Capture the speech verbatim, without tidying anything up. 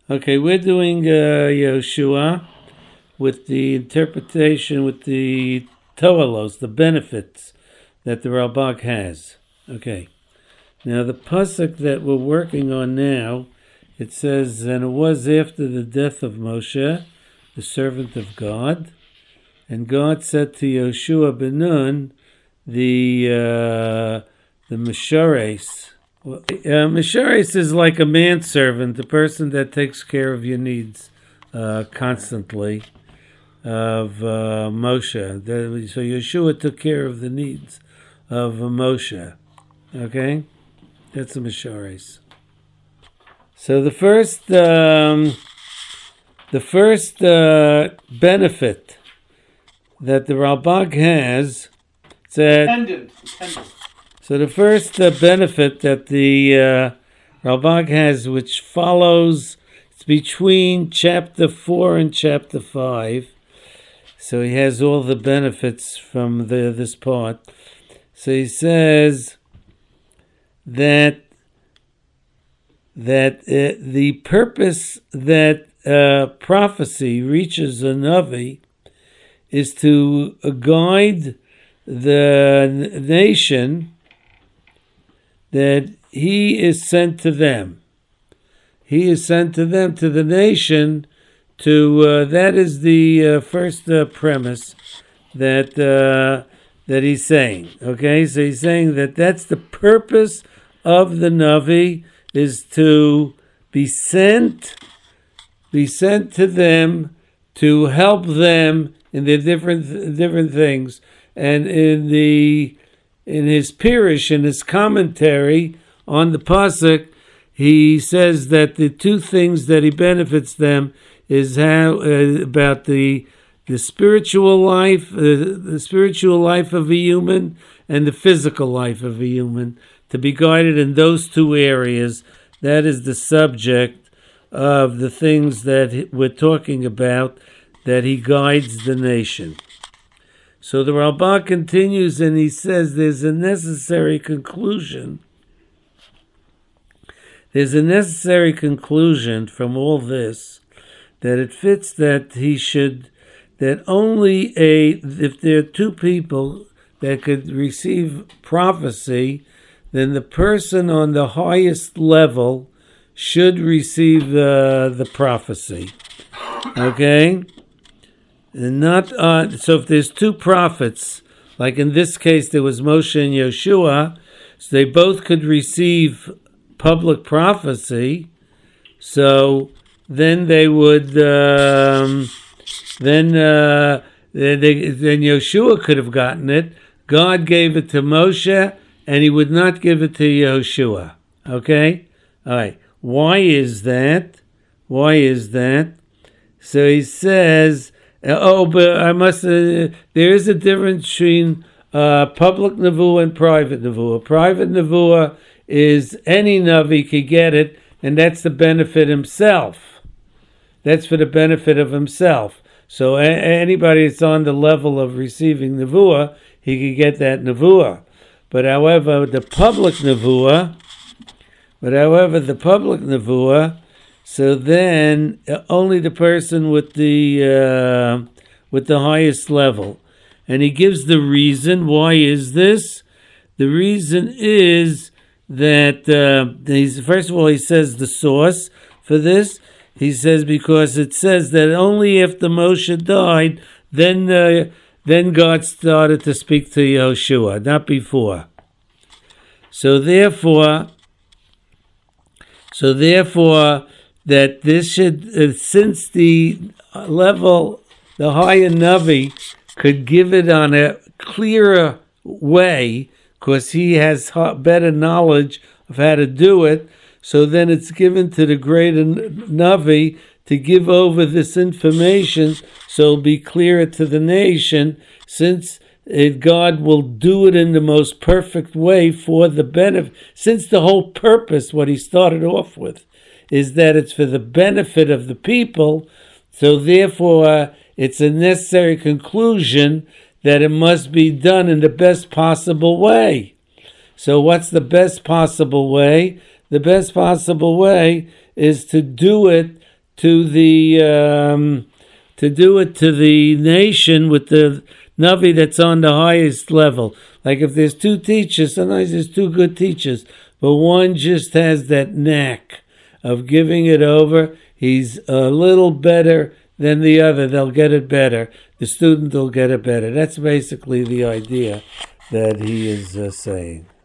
Okay, we're doing uh, Yehoshua with the interpretation, with the toalos, the benefits that the Ralbag has. Okay, now the pasuk that we're working on now, it says, and it was after the death of Moshe, the servant of God, and God said to Yehoshua ben Nun, the uh, the Meshares. Well, uh, Meshares is like a manservant, the person that takes care of your needs uh, constantly of uh, Moshe. The, so Yeshua took care of the needs of uh, Moshe. Okay, that's a Meshares. So the first, um, the first uh, benefit that the Ralbag has, that. Dependent. Dependent. So the first uh, benefit that the uh, Ralbag has, which follows, it's between chapter four and chapter five. So he has all the benefits from the, this part. So he says that that uh, the purpose that uh, prophecy reaches a Navi is to guide the nation that he is sent to them. He is sent to them, to the nation, to, uh, that is the uh, first uh, premise that uh, that he's saying. Okay, so he's saying that that's the purpose of the Navi, is to be sent, be sent to them, to help them in their different different things. And in the In his Pirish, in his commentary on the pasuk, he says that the two things that he benefits them is how uh, about the the spiritual life, uh, the spiritual life of a human, and the physical life of a human, to be guided in those two areas. That is the subject of the things that we're talking about, that he guides the nation. So the Ralbag continues and he says there's a necessary conclusion. There's a necessary conclusion from all this, that it fits that he should, that only a, if there are two people that could receive prophecy, then the person on the highest level should receive uh, the prophecy. Okay? And not uh, so if there's two prophets, like in this case there was Moshe and Yeshua, so they both could receive public prophecy. So then they would, um, then uh, they, then Yeshua could have gotten it. God gave it to Moshe, and He would not give it to Yeshua. Okay, all right. Why is that? Why is that? So he says. Oh, but I must. Uh, there is a difference between uh, public nevuah and private nevuah. Private nevuah is any navi can get it, and that's the benefit himself. That's for the benefit of himself. So a- anybody that's on the level of receiving nevuah, he can get that nevuah. But however, the public nevuah, but however, the public nevuah. So then, uh, only the person with the uh, with the highest level, and he gives the reason. Why is this? The reason is that uh, he's first of all he says the source for this. He says because it says that only after Moshe died, then uh, then God started to speak to Yehoshua, not before. So therefore, so therefore. That this should, uh, since the level, the higher Navi could give it on a clearer way, because he has better knowledge of how to do it, so then it's given to the greater Navi to give over this information so it'll be clearer to the nation, since it, God will do it in the most perfect way for the benefit, since the whole purpose, what he started off with, is that it's for the benefit of the people, so therefore uh, it's a necessary conclusion that it must be done in the best possible way. So what's the best possible way? The best possible way is to do it to the um, to do it to the nation with the Navi that's on the highest level. Like if there's two teachers, sometimes there's two good teachers, but one just has that knack of giving it over. He's a little better than the other. They'll get it better. The student will get it better. That's basically the idea that he is uh, saying.